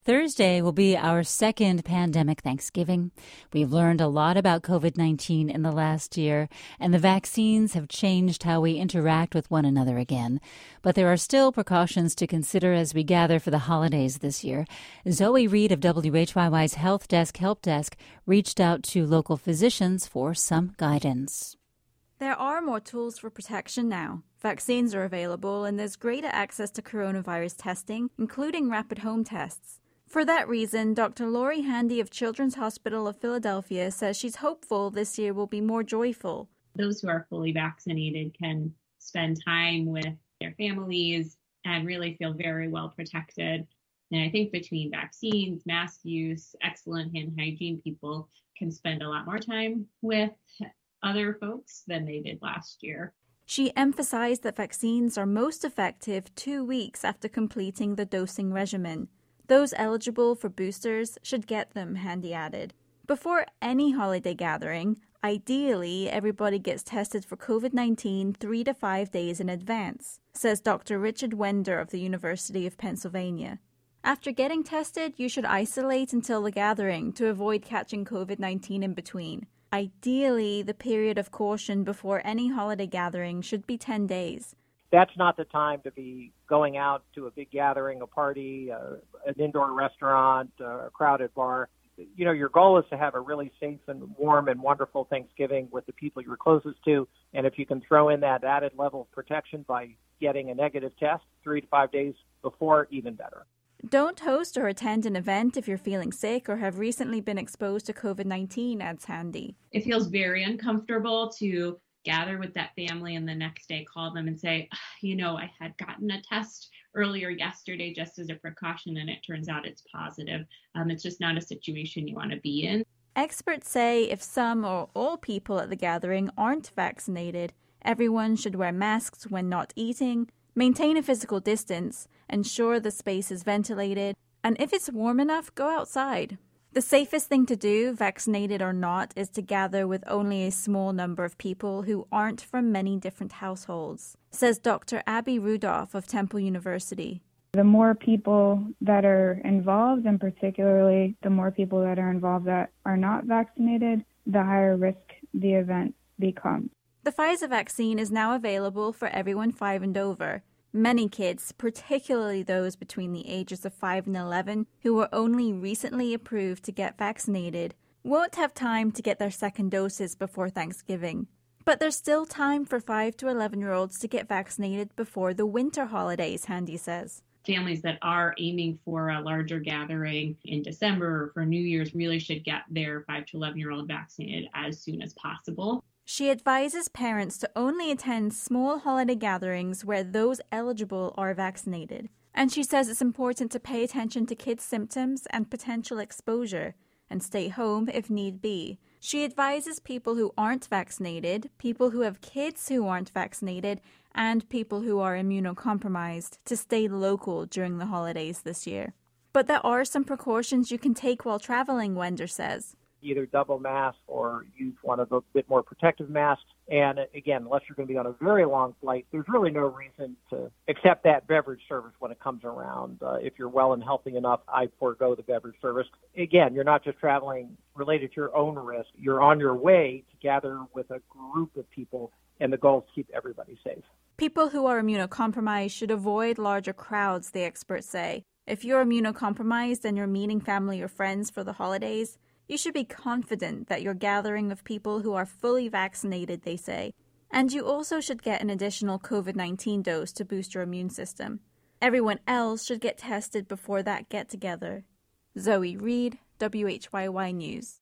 Thursday will be our second pandemic Thanksgiving. We've learned a lot about COVID-19 in the last year, and the vaccines have changed how we interact with one another again. But there are still precautions to consider as we gather for the holidays this year. Zoe Reed of WHYY's Health Desk Help Desk reached out to local physicians for some guidance. There are more tools for protection now. Vaccines are available, and there's greater access to coronavirus testing, including rapid home tests. For that reason, Dr. Lori Handy of Children's Hospital of Philadelphia says she's hopeful this year will be more joyful. Those who are fully vaccinated can spend time with their families and really feel very well protected. And I think between vaccines, mask use, excellent hand hygiene, people can spend a lot more time with other folks than they did last year. She emphasized that vaccines are most effective 2 weeks after completing the dosing regimen. Those eligible for boosters should get them, Handy added. Before any holiday gathering, ideally everybody gets tested for COVID-19 3 to 5 days in advance, says Dr. Richard Wender of the University of Pennsylvania. After getting tested, you should isolate until the gathering to avoid catching COVID-19 in between. Ideally, the period of caution before any holiday gathering should be 10 days. That's not the time to be going out to a big gathering, a party, an indoor restaurant, a crowded bar. You know, your goal is to have a really safe and warm and wonderful Thanksgiving with the people you're closest to. And if you can throw in that added level of protection by getting a negative test 3 to 5 days before, even better. Don't host or attend an event if you're feeling sick or have recently been exposed to COVID-19, adds Handy. It feels very uncomfortable to gather with that family and the next day call them and say, I had gotten a test earlier yesterday just as a precaution and it turns out it's positive. It's just not a situation you want to be in. Experts say if some or all people at the gathering aren't vaccinated, everyone should wear masks when not eating, maintain a physical distance, ensure the space is ventilated, and if it's warm enough, go outside. The safest thing to do, vaccinated or not, is to gather with only a small number of people who aren't from many different households, says Dr. Abby Rudolph of Temple University. The more people that are involved, and particularly the more people that are involved that are not vaccinated, the higher risk the event becomes. The Pfizer vaccine is now available for everyone 5 and over. Many kids, particularly those between the ages of 5 and 11, who were only recently approved to get vaccinated, won't have time to get their second doses before Thanksgiving. But there's still time for 5 to 11-year-olds to get vaccinated before the winter holidays, Handy says. Families that are aiming for a larger gathering in December or for New Year's really should get their 5 to 11-year-old vaccinated as soon as possible. She advises parents to only attend small holiday gatherings where those eligible are vaccinated. And she says it's important to pay attention to kids' symptoms and potential exposure and stay home if need be. She advises people who aren't vaccinated, people who have kids who aren't vaccinated, and people who are immunocompromised to stay local during the holidays this year. But there are some precautions you can take while traveling, Wender says. Either double mask or use one of the bit more protective masks. And again, unless you're going to be on a very long flight, there's really no reason to accept that beverage service when it comes around. If you're well and healthy enough, I forego the beverage service. Again, you're not just traveling related to your own risk. You're on your way to gather with a group of people, and the goal is to keep everybody safe. People who are immunocompromised should avoid larger crowds, the experts say. If you're immunocompromised and you're meeting family or friends for the holidays, you should be confident that you're gathering with people who are fully vaccinated, they say. And you also should get an additional COVID-19 dose to boost your immune system. Everyone else should get tested before that get-together. Zoe Reed, WHYY News.